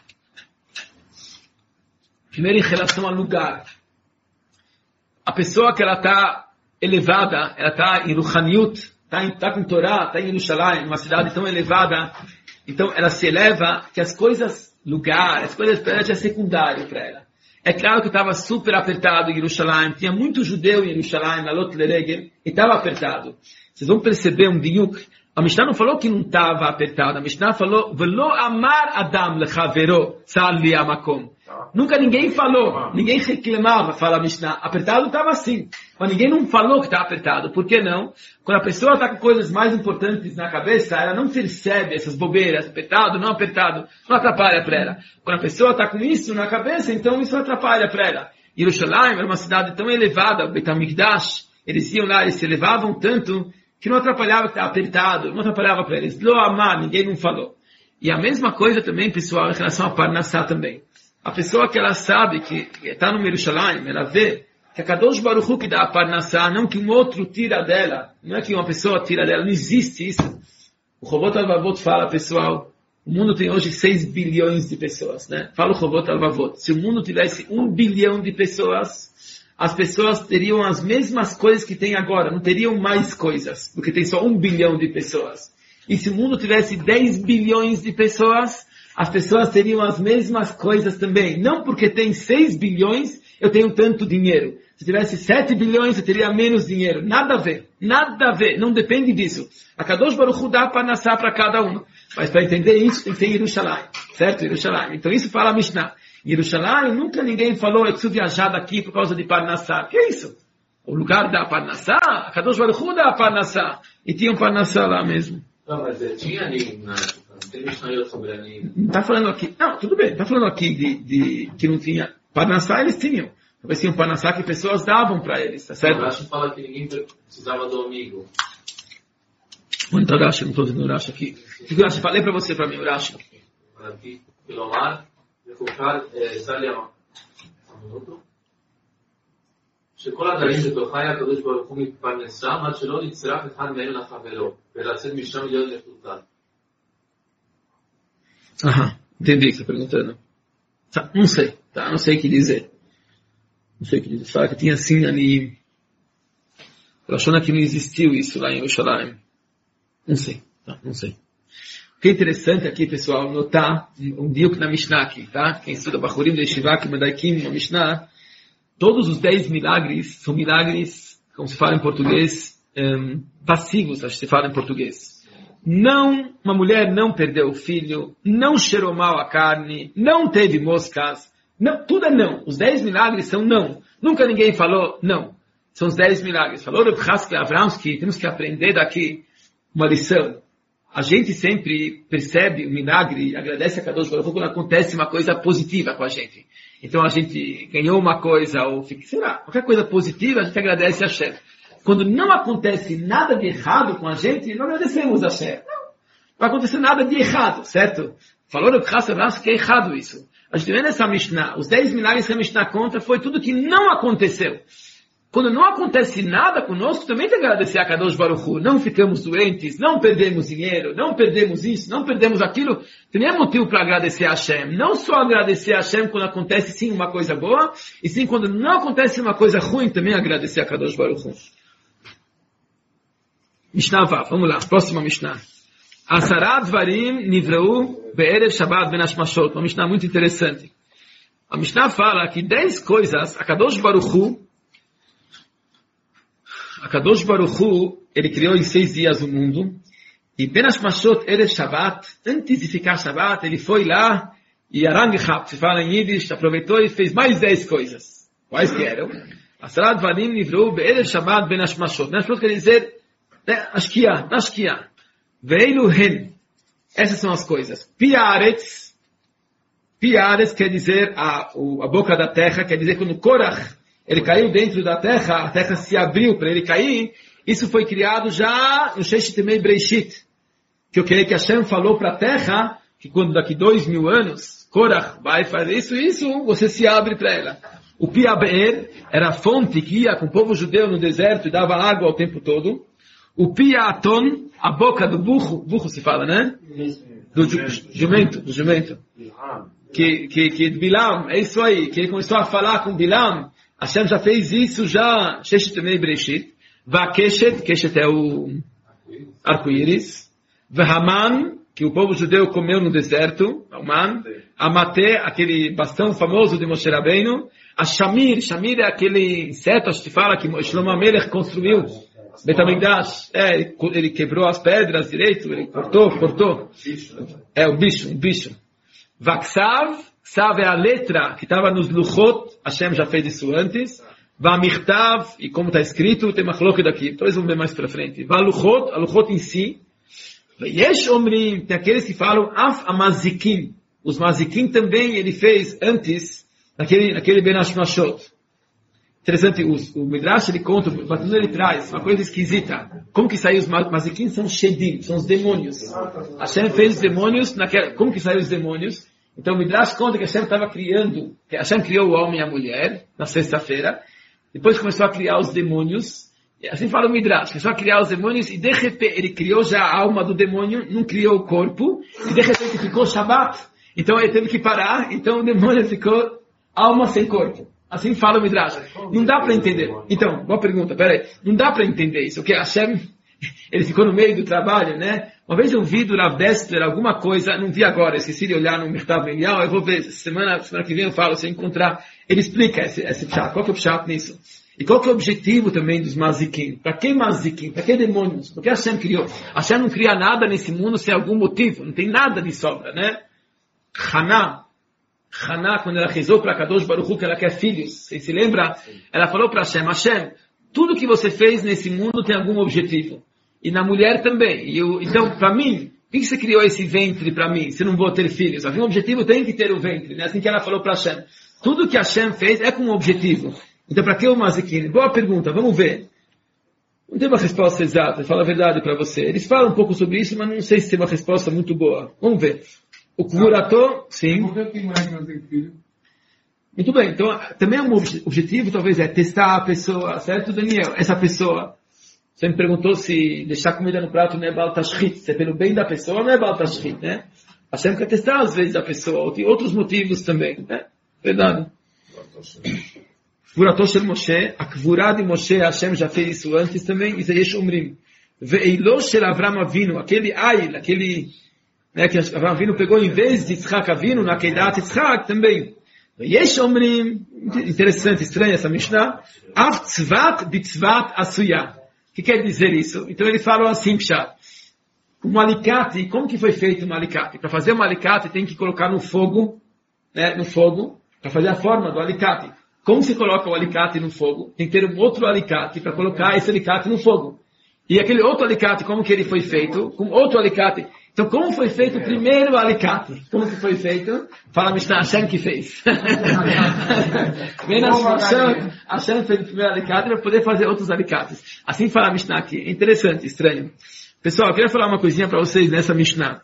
primeiro em relação ao lugar. A pessoa que ela está elevada, ela está em Ruchaniut, está tá com Torá, está em Yerushalayim, uma cidade tão elevada, então ela se eleva que as coisas, lugar, as coisas para ela é secundário para ela. É claro que estava super apertado em Yerushalayim, tinha muito judeu em Yerushalayim, na Lot Leregel, e estava apertado. Vocês vão perceber um diuk. A Mishnah não falou que não estava apertado. A Mishnah falou, Velo amar Adam lechavero tzar li hamakom. Nunca ninguém falou, ninguém reclamava, fala a Mishnah. Apertado estava assim. Mas ninguém não falou que está apertado. Por que não? Quando a pessoa está com coisas mais importantes na cabeça, ela não percebe essas bobeiras. Apertado, não apertado, não atrapalha para ela. Quando a pessoa está com isso na cabeça, então isso atrapalha para ela. Yerushalayim era uma cidade tão elevada, Beit HaMikdash, eles iam lá, eles se elevavam tanto que não atrapalhava que estava apertado, não atrapalhava para eles. Lo amar, ninguém não falou. E a mesma coisa também, pessoal, em relação a Parnassá também. A pessoa que ela sabe que está no Yerushalayim, ela vê que a Kadosh Baruch Hu que dá a Parnassá, não que um outro tira dela, não é que uma pessoa tira dela, não existe isso. O Chovot Alvavot fala, pessoal, o mundo tem hoje seis bilhões de pessoas, né? Fala o Chovot Alvavot. Se o mundo tivesse um bilhão de pessoas, as pessoas teriam as mesmas coisas que tem agora, não teriam mais coisas, porque tem só um bilhão de pessoas. E se o mundo tivesse dez bilhões de pessoas, as pessoas teriam as mesmas coisas também. Não porque tem seis bilhões, eu tenho tanto dinheiro. Se tivesse sete bilhões, eu teria menos dinheiro. Nada a ver. Nada a ver. Não depende disso. A Kadosh Baruch Hu dá Parnassá para cada um. Mas para entender isso, tem que ser Yerushalayim. Certo? Yerushalayim. Então isso fala a Mishnah. Yerushalayim, nunca ninguém falou, eu preciso viajar daqui por causa de Parnassá. Que é isso? O lugar da Parnassá, a Kadosh Baruch Hu dá Parnassá. E tinha um Parnassá lá mesmo. Não, mas tinha ali na época. Não tem Mishnah sobre ali. Não está falando aqui. Não, tudo bem. Está falando aqui de, de que não tinha. Parnassá eles tinham. Talvez tinha um Parnassá que pessoas davam para eles, tá certo? O Rashi fala que ninguém precisava do amigo. Onde está o Rashi? Não estou vendo o Rashi aqui. O Rashi, falei para você, para mim, o Rashi. Aqui, pelo mar, colocar, sale a minuto. שכל הדברים בתוכה היה הקדוש ברוך הוא מתפרנסם עד שלא נצרף אחד מהם לחברו ולצאת משם להיות לפלוטה. Aham, entendi o que você está perguntando. Tá, não sei, tá, não sei o que dizer. Não sei o que dizer. Fala que tinha assim ali. Eu achando que não existiu isso lá em Yerushalayim. Não sei, tá, não sei. O que é interessante aqui, pessoal, notar um dia que na Mishnah aqui, tá? Quem estuda Bachurim, Yeshivá, Medaikim, na Mishnah, todos os dez milagres são milagres, como se fala em português, um, passivos, acho que se fala em português. Não, uma mulher não perdeu o filho, não cheirou mal a carne, não teve moscas, não, tudo é não. Os dez milagres são não. Nunca ninguém falou não. São os dez milagres. Falou Reb Haskell Avramsky, temos que aprender daqui uma lição. A gente sempre percebe o milagre e agradece a Kadosh Baruch Hu quando acontece uma coisa positiva com a gente. Então a gente ganhou uma coisa, ou sei lá, qualquer coisa positiva, a gente agradece a Hashem. Quando não acontece nada de errado com a gente, não agradecemos a Hashem. Não vai acontecer nada de errado, certo? Falou no Khassavras que é errado isso. A gente vê nessa Mishnah, os dez milagres que a Mishnah conta foi tudo que não aconteceu. Quando não acontece nada conosco, também tem que agradecer a Kadosh Baruch Hu. Não ficamos doentes, não perdemos dinheiro, não perdemos isso, não perdemos aquilo. Tem é motivo para agradecer a Hashem. Não só agradecer a Hashem quando acontece sim uma coisa boa, e sim quando não acontece uma coisa ruim, também agradecer a Kadosh Baruch Hu. Mishnah Vav, vamos lá, próxima Mishnah. Asarat Dvarim Nivreu Be'erev Shabbat Ben Hashmashot. Uma Mishnah muito interessante. A Mishnah fala que dez coisas, a Kadosh Baruch Hu, a Kadosh Baruch Hu, ele criou em seis dias o mundo, e Ben Hashmashot Erev Shabbat, antes de ficar Shabbat, ele foi lá, e Arangchap, se fala em Yiddish, aproveitou e fez mais dez coisas. Quais que eram? Asarat Dvarim Nivreu Be'erev Shabbat Ben Hashmashot. Ben Hashmashot quer dizer, Ashkia, Ashkia. Veilu Hen. Essas são as coisas. Piaretz. Piaretz quer dizer a, a boca da terra, quer dizer quando Korach, ele caiu dentro da terra, a terra se abriu para ele cair. Isso foi criado já no Sheshet Yemei Breishit. Que eu queria que Hashem falou para a terra, que quando daqui dois mil anos, Korach vai fazer isso, isso, você se abre para ela. O Piaber era a fonte que ia com o povo judeu no deserto e dava água o tempo todo. O Piaton, a boca do burro, burro se fala, né? Do ju, jumento, do jumento. Que, que, que Bilam, é isso aí, que ele começou a falar com Bilam. Hashem já fez isso já, Sheshet Yemei Breishit. Vakeshet, Keshet é o arco-íris. Vahaman, que o povo judeu comeu no deserto, o man. Amate, aquele bastão famoso de Moshe Rabbeinu. A Shamir, Shamir é aquele inseto, acho que fala, que Shlomo HaMelech construiu. Betamigdash, é, ele, ele quebrou as pedras direito, ele cortou, cortou. É, o bicho, um bicho. Vaksav, Ksav é a letra que estava nos Luchot, Hashem já fez isso antes. Vamirtav, e como está escrito, tem uma coloque daqui, depois vamos ver mais para frente. Valuchot, a Luchot em si. Yesh Omrim, tem aqueles que falam Af Amazikim. Os Mazikim também ele fez antes, naquele, naquele Ben Hashmashot. Interessante, o, o Midrash ele conta, o Batun ele traz uma coisa esquisita. Como que saiu os Mazikim? São Shedim, são os demônios. Hashem fez os demônios, naquela, como que saiu os demônios? Então o Midrash conta que Hashem estava criando, que Hashem criou o homem e a mulher, na sexta-feira, depois começou a criar os demônios, assim fala o Midrash, começou a criar os demônios e de repente ele criou já a alma do demônio, não criou o corpo, e de repente ficou Shabbat. Então ele teve que parar, então o demônio ficou alma sem corpo. Assim fala o Midrash. Não dá para entender. Então, boa pergunta, peraí. Não dá para entender isso. O que Hashem ele ficou no meio do trabalho, né? Uma vez eu vi do Rav Dessler alguma coisa, não vi agora, esqueci de olhar no Mertav Eliyahu, eu vou ver, semana, semana que vem eu falo, se eu encontrar, ele explica esse, esse pshat, qual que é o pshat nisso? E qual que é o objetivo também dos mazikim? Para que mazikim? Para que demônios? Por que Hashem criou? Hashem não cria nada nesse mundo sem algum motivo, não tem nada de sobra, né? Haná, Haná, quando ela rezou para Kadosh Baruch Hu, que ela quer filhos, você se lembra? Ela falou para Hashem, Hashem, tudo que você fez nesse mundo tem algum objetivo. E na mulher também. E eu, então, para mim, por que você criou esse ventre para mim, se não vou ter filhos? Havia um objetivo, tem que ter o ventre. Né? Assim que ela falou para Hashem. Tudo que Hashem fez é com um objetivo. Então, para que o mazikim? Boa pergunta, vamos ver. Não tem uma resposta exata, eu falo a verdade para você. Eles falam um pouco sobre isso, mas não sei se tem uma resposta muito boa. Vamos ver. O Kvurató, sim. Por que tem mais que não tem filho? Muito bem, então também um objetivo talvez é testar a pessoa, certo, Daniel? Essa pessoa, você me perguntou se deixar comida no prato não é Baal Tashchit, se é pelo bem da pessoa, não é Baal Tashchit, né? Hashem quer testar às vezes a pessoa, ou tem outros motivos também, né? Verdade. Kvurató shel Moshe, a Kvurá de Moshe, Hashem já fez isso antes também, isso é Yesh Omrim. Ve'ilo shel Avram Avinu, aquele Ail, aquele, né, que Avram Avinu pegou em vez de Yitzhak Avinu, na Keidat Yitzhak também. Yesh Omrim, interessante, estranha essa Mishnah, Av tzvat bitzvat asuyah. O que quer dizer isso? Então ele fala assim, Pshat. Um alicate, como que foi feito um alicate? Para fazer um alicate tem que colocar no fogo, né, no fogo, para fazer a forma do alicate. Como se coloca o alicate no fogo? Tem que ter um outro alicate para colocar esse alicate no fogo. E aquele outro alicate, como que ele foi feito? Com outro alicate. Então, como foi feito o primeiro alicate? Como que foi feito? Fala a Mishnah, Hashem que fez. Hashem, Hashem fez o primeiro alicate para poder fazer outros alicates. Assim fala a Mishnah aqui. Interessante, estranho. Pessoal, eu queria falar uma coisinha para vocês nessa Mishnah.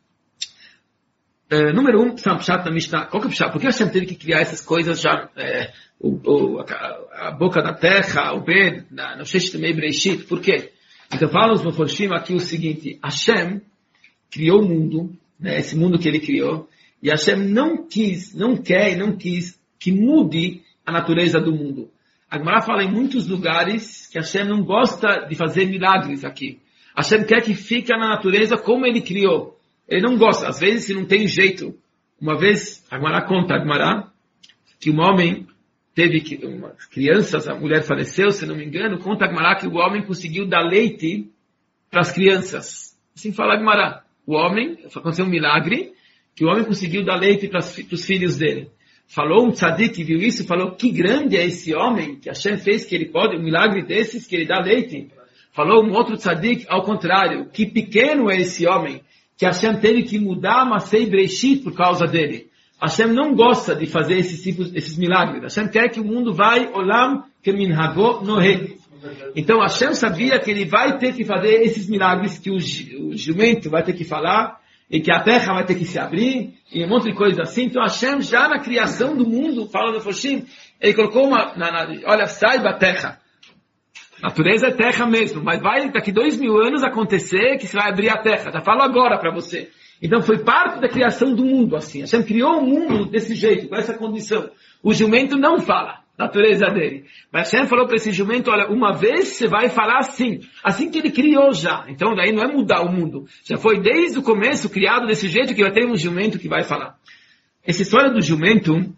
Uh, número um, Pshat da Mishnah. Qual que é o Pshat? Por que Hashem teve que criar essas coisas já? É, o, o, a, a boca da terra, o bed, no Sheshet Mei Breishit. Por quê? Então, fala os Meforshim aqui o seguinte. Hashem criou o mundo, né, esse mundo que ele criou, e Hashem não quis, não quer e não quis que mude a natureza do mundo. A Gemara fala em muitos lugares que Hashem não gosta de fazer milagres aqui. Hashem quer que fique na natureza como ele criou. Ele não gosta, às vezes se não tem jeito. Uma vez, a Gemara conta, a Gemara, que um homem teve que, uma, crianças, a mulher faleceu, se não me engano, conta a Gemara que o homem conseguiu dar leite para as crianças. Assim fala a Gemara. O homem, aconteceu um milagre, que o homem conseguiu dar leite para os filhos dele. Falou um tzadik que viu isso, falou, que grande é esse homem, que Hashem fez, que ele pode, um milagre desses, que ele dá leite. Falou um outro tzadik, ao contrário, que pequeno é esse homem, que Hashem teve que mudar Masei Breishit por causa dele. Hashem não gosta de fazer esses tipos, esses milagres. Hashem quer que o mundo vai, olam keminhago nohe. Então Hashem sabia que ele vai ter que fazer esses milagres, que o, o jumento vai ter que falar, e que a terra vai ter que se abrir, e um monte de coisa assim. Então Hashem já na criação do mundo, fala no Foshim, ele colocou uma, na, na, olha, saiba a terra. A natureza é terra mesmo, mas vai daqui dois mil anos acontecer que você vai abrir a terra. Já falo agora para você. Então foi parte da criação do mundo assim. Hashem criou o mundo desse jeito, com essa condição. O jumento não fala. Natureza dele. Mas Hashem falou para esse jumento, olha, uma vez você vai falar assim, assim que ele criou já. Então daí não é mudar o mundo. Já foi desde o começo criado desse jeito que vai ter um jumento que vai falar. Essa história do jumento,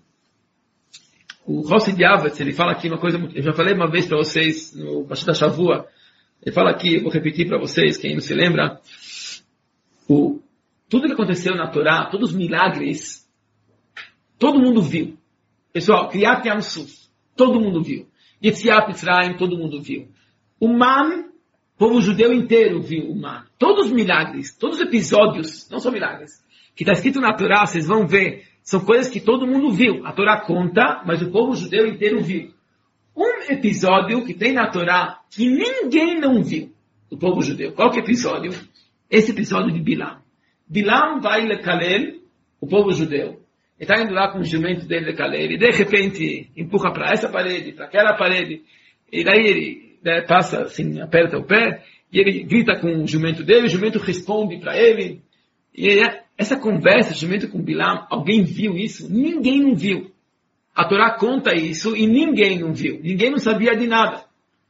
o Rossi de Avetz, ele fala aqui uma coisa, eu já falei uma vez para vocês no Pashat Shavua, ele fala aqui, eu vou repetir para vocês, quem não se lembra, o, tudo que aconteceu na Torá, todos os milagres, todo mundo viu. Pessoal, Kriyat Yam Suf, todo mundo viu. Yetziat Mitzrayim, todo mundo viu. O Man, o povo judeu inteiro viu o Man. Todos os milagres, todos os episódios, não são milagres, que está escrito na Torá, vocês vão ver, são coisas que todo mundo viu. A Torá conta, mas o povo judeu inteiro viu. Um episódio que tem na Torá que ninguém não viu, o povo judeu. Qual que é o episódio? Esse episódio de Bilam. Bilam vai lekalel, o povo judeu. Ele está indo lá com o jumento dele de Kalel, e de repente empurra para essa parede, para aquela parede, e daí ele, né, passa assim, aperta o pé, e ele grita com o jumento dele, o jumento responde para ele, e essa conversa, jumento com Bilam, alguém viu isso? Ninguém não viu. A Torá conta isso, e ninguém não viu, ninguém não sabia de nada.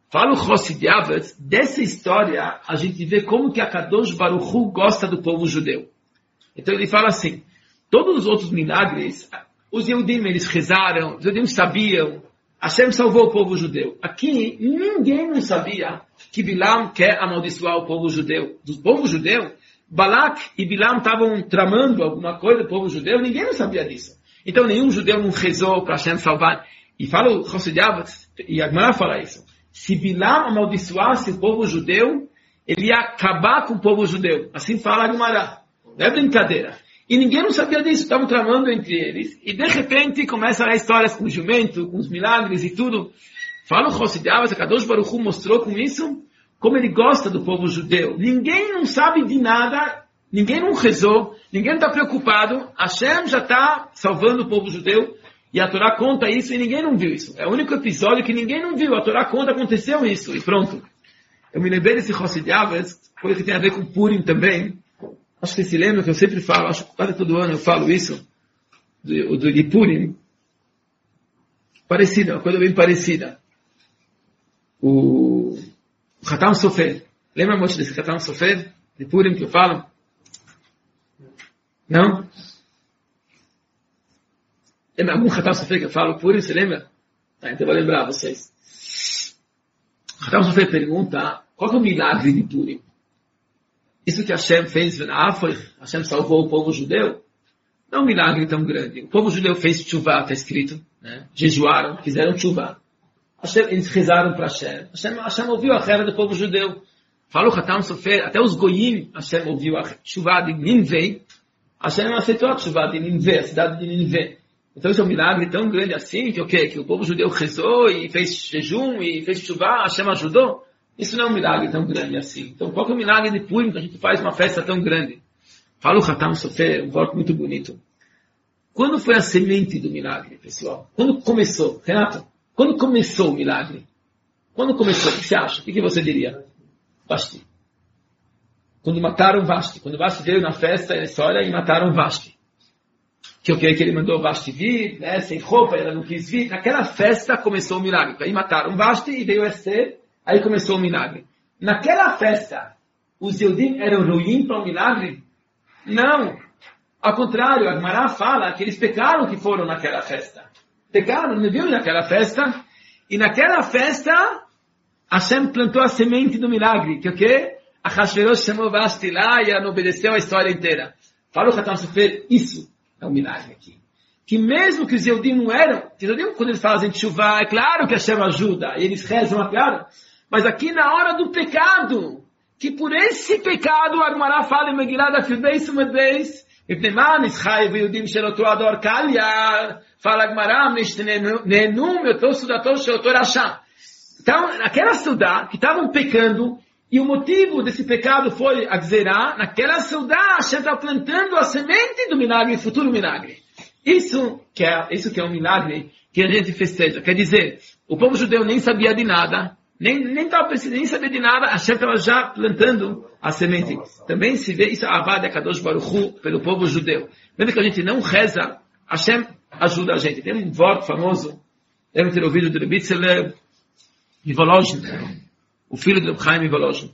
Fala o Chossid Yavetz, dessa história a gente vê como que a Kadosh Baruch Hu gosta do povo judeu. Então ele fala assim, todos os outros milagres, os Yehudim eles rezaram, os Yehudim sabiam, Hashem salvou o povo judeu. Aqui ninguém não sabia que Bilam quer amaldiçoar o povo judeu. Do povo judeu, Balak e Bilam estavam tramando alguma coisa do povo judeu, ninguém não sabia disso. Então nenhum judeu não rezou para Hashem salvar. E fala o Chossid Yavetz, e a Gemara fala isso. Se Bilam amaldiçoasse o povo judeu, ele ia acabar com o povo judeu. Assim fala a Gemara. Não é brincadeira. E ninguém não sabia disso, estavam tramando entre eles. E de repente começa a histórias com o jumento, com os milagres e tudo. Fala o Chossid Yavetz, a Kadosh Baruch Hu mostrou com isso como ele gosta do povo judeu. Ninguém não sabe de nada, ninguém não rezou, ninguém está preocupado. Hashem já está salvando o povo judeu. E a Torá conta isso e ninguém não viu isso. É o único episódio que ninguém não viu. A Torá conta, aconteceu isso e pronto. Eu me lembrei desse Chossid Yavetz, coisa que tem a ver com Purim também. Acho que se lembra que eu sempre falo, acho que quase todo ano eu falo isso, do, do, de Purim. Parecida, uma coisa bem parecida. O, o Hatam Sofer. Lembra muito desse Hatam Sofer? De Purim que eu falo? Não? Lembra algum Hatam Sofer que eu falo Purim? Você lembra? Tá, então eu vou lembrar vocês. O Hatam Sofer pergunta, qual é o milagre de Purim? Isso que Hashem fez, ah, foi, Hashem salvou o povo judeu? Não é um milagre tão grande. O povo judeu fez tshuva, está escrito, né? Jejuaram, fizeram tshuva. Hashem, eles rezaram para Hashem. Hashem. Hashem ouviu a reza do povo judeu. Falou Hatam Sofer, até os goyim, Hashem ouviu a tshuva de Ninveh. Hashem aceitou a tshuva de Ninveh, a cidade de Ninveh. Então isso é um milagre tão grande assim, que o quê? Que o povo judeu rezou e fez jejum e fez tshuva, Hashem ajudou? Isso não é um milagre tão grande assim. Então, qual que é o milagre de Purim que a gente faz uma festa tão grande? Fala o Hatam Sofer, um voto muito bonito. Quando foi a semente do milagre, pessoal? Quando começou? Renato, quando começou o milagre? Quando começou? O que você acha? O que você diria? Vashti. Quando mataram Vashti. Quando Vashti veio na festa, a história, e mataram Vashti. Que eu queria que ele mandou Vashti vir, né, sem roupa, ela não quis vir. Naquela festa começou o milagre. Aí mataram Vashti e veio Esther. Aí começou o milagre. Naquela festa, os Yehudim eram ruins para o milagre? Não. Ao contrário, a Gemara fala que eles pecaram que foram naquela festa. Pecaram, não viram naquela festa? E naquela festa, Hashem plantou a semente do milagre. Que o quê? A Hashverosh chamou Vashti lá e ela não obedeceu a história inteira. Falou que Hatam Sofer, isso é um milagre aqui. Que mesmo que os Yehudim não eram, os Yehudim, quando eles fazem tshuva, é claro que Hashem ajuda, e eles rezam, é claro. Mas aqui na hora do pecado, que por esse pecado, a Gemara fala em Megillah da Filbeis uma vez, fala a Gemara, então, naquela cidade, que estavam pecando, e o motivo desse pecado foi a Gzerá, naquela cidade, Hashem está plantando a semente do milagre, futuro milagre. Isso que é, isso que é um milagre que a gente festeja. Quer dizer, o povo judeu nem sabia de nada, Nem, nem estava precisando, nem saber de nada, Hashem estava já plantando a semente. Também se vê isso, a Avada Kadosh Baruch Hu, pelo povo judeu. Mesmo que a gente não reza, Hashem ajuda a gente. Tem um voto famoso, devem ter ouvido do Rebbe Tzelev de Volozhin, o filho do Reb Chaim de Volozhin.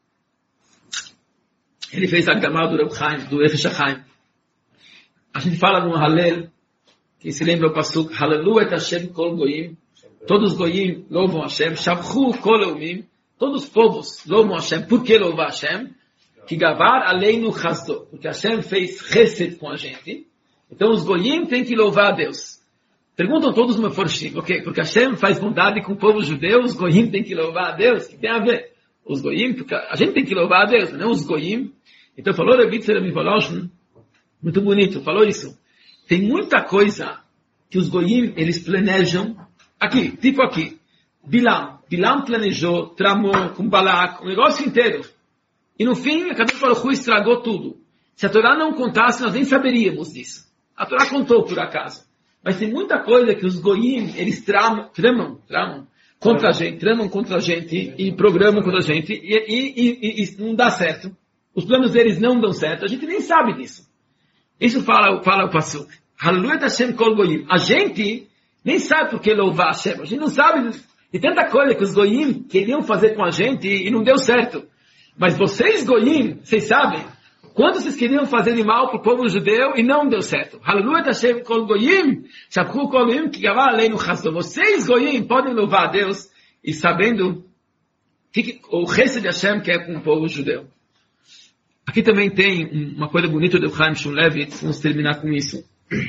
Ele fez a Gamal do Reb Chaim, do Efesh HaChaim. A gente fala no Halel, que se lembra o Pasuk, Halelu et Hashem kol goyim, todos os goyim louvam Hashem, Shavchu kol eumim, todos os povos louvam Hashem. Por que louvar Hashem? Que gavar aleinu chasdo, porque Hashem fez chesed com a gente. Então os goyim têm que louvar a Deus. Perguntam todos no Meforshim, ok? Porque Hashem faz bondade com o povo judeu, os goyim têm que louvar a Deus. O que tem a ver? Os goyim, porque a gente tem que louvar a Deus, não os goyim. Então falou Rebbe Tzelev Volozhin, muito bonito, falou isso. Tem muita coisa que os goyim, eles planejam. Aqui, tipo aqui. Bilam. Bilam planejou, tramou com Balak, o negócio inteiro. E no fim, a Kadosh Baruch Hu estragou tudo. Se a Torá não contasse, nós nem saberíamos disso. A Torá contou por acaso. Mas tem muita coisa que os goyim, eles tramam, tramam, tramam contra a gente, tramam contra a gente e programam contra a gente e, e, e, e não dá certo. Os planos deles não dão certo. A gente nem sabe disso. Isso fala, fala o Pasuk. Hallelu et Hashem kol goyim. A gente nem sabe por que louvar Hashem. A gente não sabe. E tanta coisa que os goyim queriam fazer com a gente e, e não deu certo. Mas vocês, goyim, vocês sabem, quando vocês queriam fazer de mal para o povo judeu e não deu certo. Aleluia, Hashem, kol goyim, shapchu kol goyim, que gavá aleinu chasdo. Vocês, goyim, podem louvar a Deus e sabendo que, que o resto de Hashem quer com o povo judeu. Aqui também tem uma coisa bonita do Chaim Shmulevitz, vamos terminar com isso.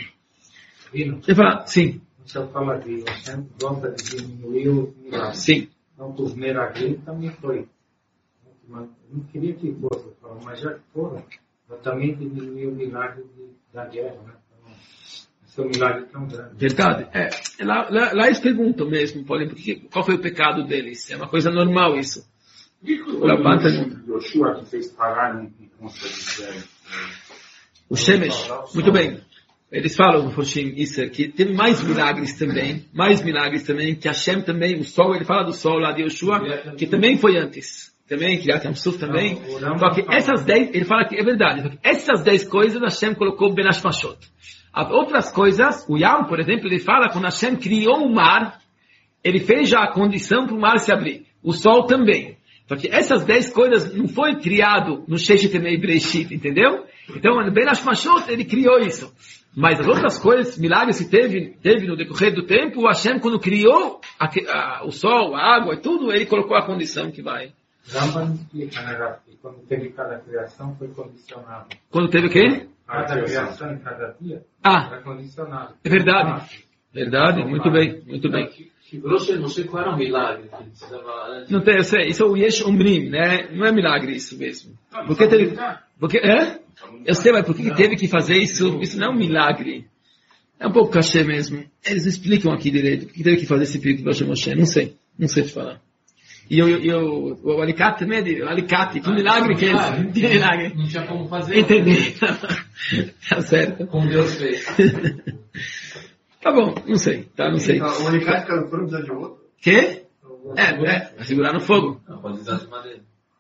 Ele fala, sim. Você fala de Hashem gosta de diminuir o milagre. Sim. Então, os milagres também foi. Eu não queria que fosse, mas já foram. Eu também diminuí o milagre de, da guerra, né? Então, esse é um milagre tão grande. Verdade. É, lá, lá, lá eles perguntam mesmo, Paulinho, porque, qual foi o pecado deles? É uma coisa normal isso. O Yoshua que fez parar em consta de o Shemesh, muito bem. Eles falam, Foshim, isso, que teve mais milagres também, mais milagres também, que Hashem também, o sol, ele fala do sol lá de Yoshua, que também foi antes. Também, Kriyat Yamsuf também. Só que essas dez, ele fala que é verdade, só que essas dez coisas Hashem colocou Ben Hashmashot. As outras coisas, o Yam, por exemplo, ele fala, quando Hashem criou o mar, ele fez já a condição para o mar se abrir. O sol também. Só que essas dez coisas não foi criado no Sheshet Yemei Bereshit, entendeu? Então, Ben Hashmashot, ele criou isso. Mas as outras coisas, milagres que teve, teve no decorrer do tempo, o Hashem, quando criou a, a, o sol, a água e tudo, ele colocou a condição que vai. Rambam explica, né, que quando teve cada criação foi condicionado. Quando teve o quê? Cada criação em cada dia ah, era condicionado. É verdade. Verdade, muito bem, muito bem. Não sei qual era o milagre. Não tem, eu sei, isso é o Yesh Omrim, né? Não é milagre isso mesmo. Porque teve, porque, é? Eu sei, mas por que teve que fazer isso? Isso não é um milagre. É um pouco cachê mesmo. Eles explicam aqui direito. Por que teve que fazer esse pedido para Moshe? Não sei. Não sei te falar. E eu, eu, o alicate também, o alicate, que milagre que é esse? Que milagre? Não tinha como fazer. Entendi. Tá certo. Como Deus fez. Tá bom, não sei, tá, não sei. O alicate cada um precisa de outro. Quê? É, é, vai segurar no fogo. Não, pode usar de madeira.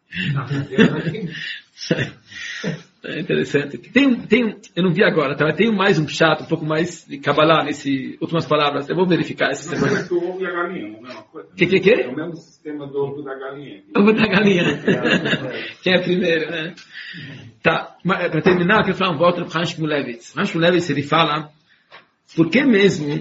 É interessante. Tem, tem, eu não vi agora, tá? Tem mais um chato, um pouco mais de Kabbalah nesse últimas palavras. Eu vou verificar essa semana. Mas o ovo e a galinha, não é a mesma coisa? Que que que? É o mesmo sistema do ovo da galinha. Ovo da galinha. Quem é primeiro, né? Tá, mas para terminar, eu quero falar um voto do Hans Shmulevitz. Hans Shmulevitz, ele fala, por que mesmo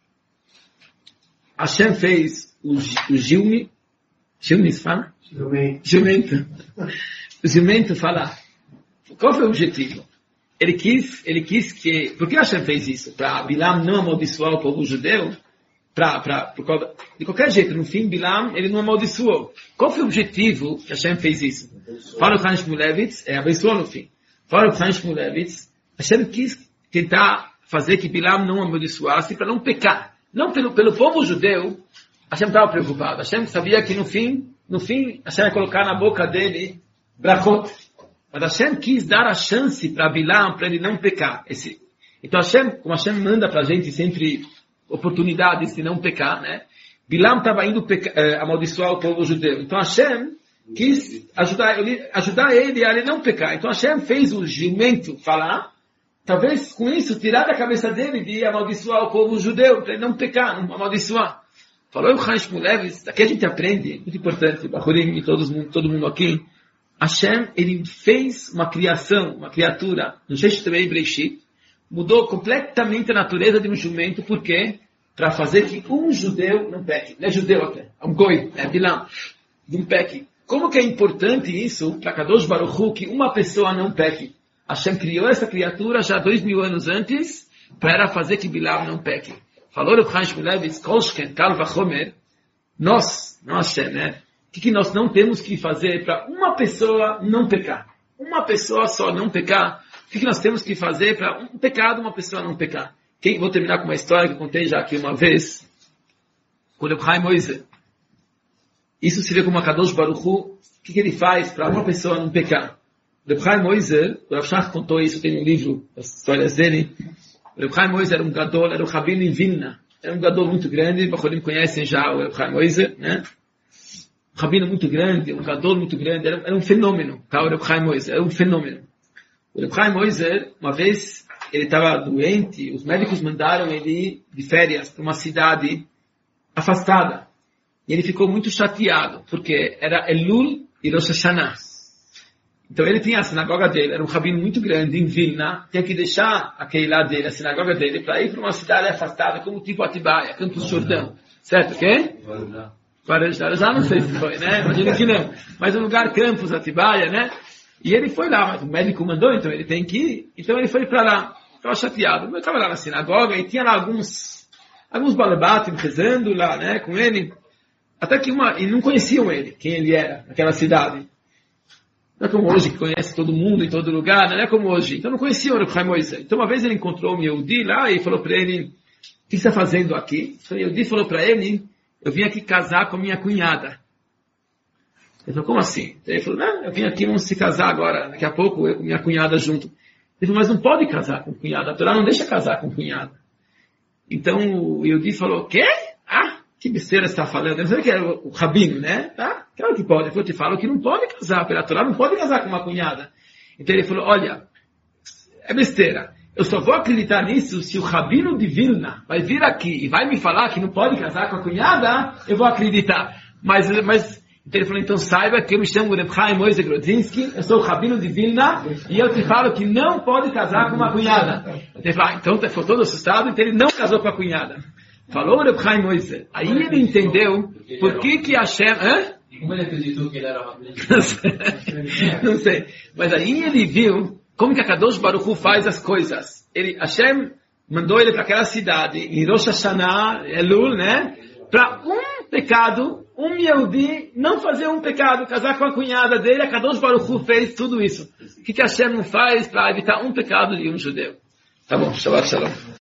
Hashem fez o, o Gilme, Gilme se fala? Jumento. O jumento fala, qual foi o objetivo? Ele quis, ele quis que, por que Hashem fez isso? Para Bilam não amaldiçoar o povo judeu? Pra, pra, por causa, de qualquer jeito, no fim, Bilam, ele não amaldiçoou. Qual foi o objetivo que Hashem fez isso? Fala o Chaim Shmulevitz, é, abençoou no fim. Fala o Chaim Shmulevitz, Hashem quis tentar fazer que Bilam não amaldiçoasse para não pecar. Não pelo, pelo povo judeu, Hashem estava preocupado. Hashem sabia que no fim, no fim, Hashem ia colocar na boca dele brachot. Mas Hashem quis dar a chance para Bilam, para ele não pecar. Esse, então Hashem, como Hashem manda para a gente sempre oportunidades de não pecar, né? Bilam estava indo peca, eh, amaldiçoar o povo judeu. Então Hashem quis ajudar ele, ajudar ele a ele não pecar. Então Hashem fez o jumento falar, talvez com isso tirar da cabeça dele de amaldiçoar o povo judeu, para ele não pecar, não amaldiçoar. Falou o Chaim Shmulevitz, daqui a gente aprende, muito importante, Bahurim e todo mundo, todo mundo aqui. Hashem, ele fez uma criação, uma criatura, no Sheshet Yemei Bereshit, mudou completamente a natureza de um jumento, por quê? Para fazer que um judeu não peque. Não é judeu até, é um goi, é Bilam, não peque. Como que é importante isso para Kadosh Baruch Hu, que uma pessoa não peque? Hashem criou essa criatura já dois mil anos antes, para fazer que Bilam não peque. Falou o Chaim Shmulevitz, Kolshken, Kal Vachomer, nós, não Hashem, né? O que, que nós não temos que fazer para uma pessoa não pecar? Uma pessoa só não pecar. O que, que nós temos que fazer para um pecado, uma pessoa não pecar? Quem, vou terminar com uma história que eu contei já aqui uma vez. Com o Reb Chaim Moiser. Isso se vê como a Kadosh Baruch Hu. O que, que ele faz para uma pessoa não pecar? O Reb Chaim Moiser, o Rav Shach contou isso, tem um livro, as histórias dele. O Reb Chaim Moiser era um gadol, era o Rabino em Vilna. Era um gadol muito grande, vocês conhecem já o Reb Chaim Moiser, né? Um rabino muito grande, um gadol muito grande, era, era um fenômeno, tá? O Reb Chaim Moiser, era um fenômeno. O Reb Chaim Moiser, uma vez, ele estava doente, os médicos mandaram ele ir de férias para uma cidade afastada. E ele ficou muito chateado, porque era Elul e Rosh Hashanah. Então ele tinha a sinagoga dele, era um rabino muito grande em Vilna, tinha que deixar a Keilah dele, a sinagoga dele, para ir para uma cidade afastada, como tipo Atibaia, Campos Jordão. Certo, o quê? Guarujá, já não sei se foi, né? Imagina que não. Mas um lugar, Campos, Atibaia, né? E ele foi lá, mas o médico mandou, então ele tem que ir. Então ele foi para lá, estava chateado. Eu estava lá na sinagoga e tinha lá alguns, alguns balabatim rezando lá, né, com ele. Até que uma, e não conheciam ele, quem ele era, naquela cidade. Não é como hoje, que conhece todo mundo em todo lugar, não é como hoje. Então não conheciam o Reb Chaim Oizer. Então uma vez ele encontrou um Yehudi lá e falou para ele, o que você está fazendo aqui? O Yehudi falou para ele, eu vim aqui casar com minha cunhada. Ele falou, como assim? Ele falou, não, eu vim aqui, vamos se casar agora, daqui a pouco eu com minha cunhada junto. Ele falou, mas não pode casar com cunhada, a Torá não deixa casar com cunhada. Então o Yehudi falou, o quê? Ah, que besteira você está falando? Eu não sei que era o rabino, né? Tá? Claro que pode. Eu te falo que não pode casar pela Torá, não pode casar com uma cunhada. Então ele falou, olha, é besteira. Eu só vou acreditar nisso se o rabino de Vilna vai vir aqui e vai me falar que não pode casar com a cunhada, eu vou acreditar. Mas, mas então ele falou, então saiba que eu me chamo Reb Chaim Oizer Grodzinski, eu sou o rabino de Vilna, e eu te falo que não pode casar com uma cunhada. Ele falou, ah, então ele ficou todo assustado, então ele não casou com a cunhada. Falou Reb Chaim Oizer. Aí ele entendeu por que que Hashem... Hã? Como ele acreditou que ele era rabino? Não sei. Mas aí ele viu como que a Kadosh Baruch Hu faz as coisas. Ele, Hashem mandou ele para aquela cidade, em Rosh Hashanah, Elul, né? Para um pecado, um Yehudi, não fazer um pecado, casar com a cunhada dele, a Kadosh Baruch Hu fez tudo isso. O que que Hashem não faz para evitar um pecado de um judeu? Tá bom, Shabbat Shalom.